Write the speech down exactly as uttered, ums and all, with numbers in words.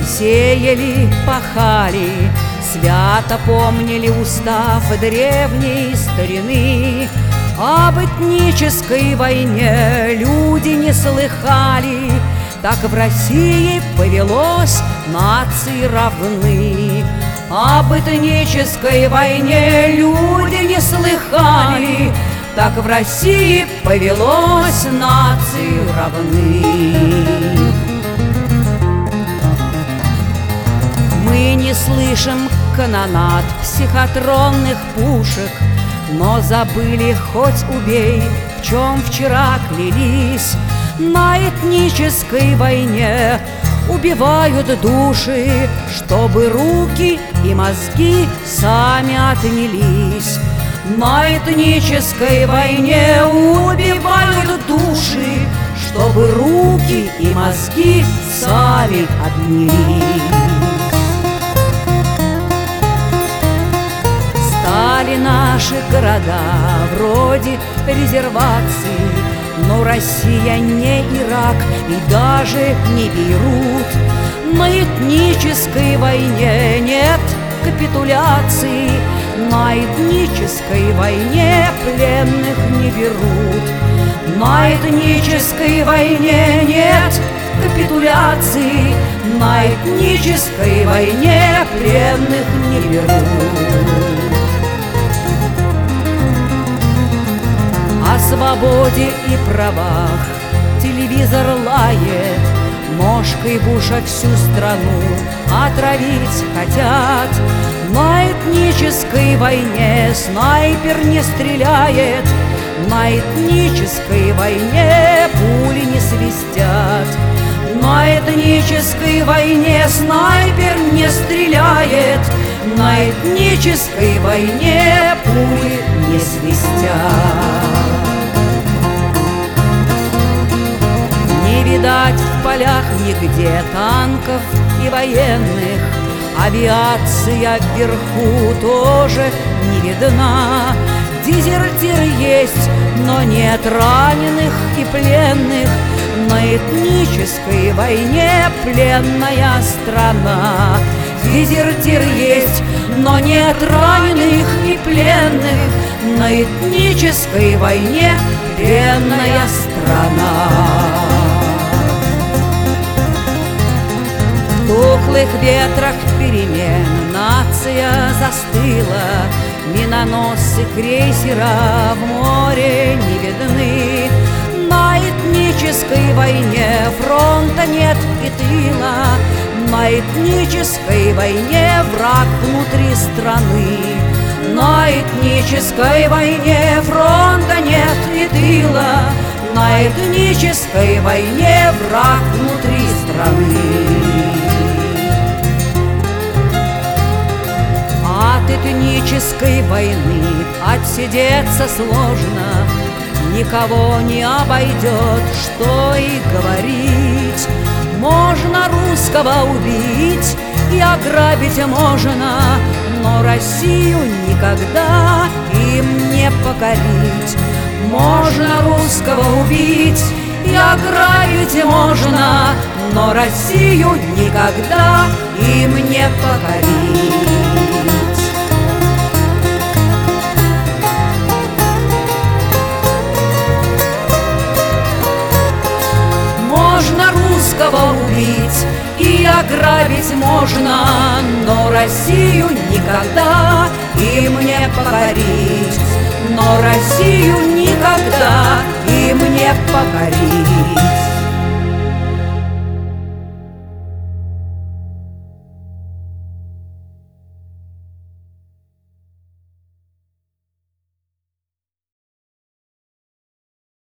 Сеяли, пахали, свято помнили устав древней старины. Об этнической войне люди не слыхали, так в России повелось, нации равны. Об этнической войне люди не слыхали, так в России повелось, нации равны. Мы не слышим канонад психотронных пушек, но забыли, хоть убей, в чем вчера клялись. На этнической войне убивают души, чтобы руки и мозги сами отнялись. На этнической войне убивают души, чтобы руки и мозги сами отнялись. Стали наши города вроде резерваций, но Россия не Ирак и даже не Бейрут. На этнической войне нет капитуляции, на этнической войне пленных не берут. На этнической войне нет капитуляции, на этнической войне пленных не берут. О свободе и правах телевизор лает, ножкой Буша всю страну отравить хотят. На этнической войне снайпер не стреляет, на этнической войне пули не свистят. На этнической войне снайпер не стреляет, на этнической войне пули не свистят. Не видать в полях нигде танков и военных, авиация вверху тоже не видна. Дезертир есть, но нет раненых и пленных. На этнической войне пленная страна. Дезертир есть, но нет раненых и пленных. На этнической войне пленная страна. В тухлых ветрах перемен нация застыла, миноносцы крейсера в море не видны. На этнической войне фронта нет и тыла, на этнической войне враг внутри страны. На этнической войне фронта нет и тыла, на этнической войне враг внутри страны. От этнической войны отсидеться сложно, никого не обойдет, что и говорить. Можно русского убить и ограбить можно, но Россию никогда им не покорить. Можно русского убить и ограбить можно, но Россию никогда им не покорить. Можно русского убить и ограбить можно, но Россию никогда им не покорить. Но Россию никогда им не покорить.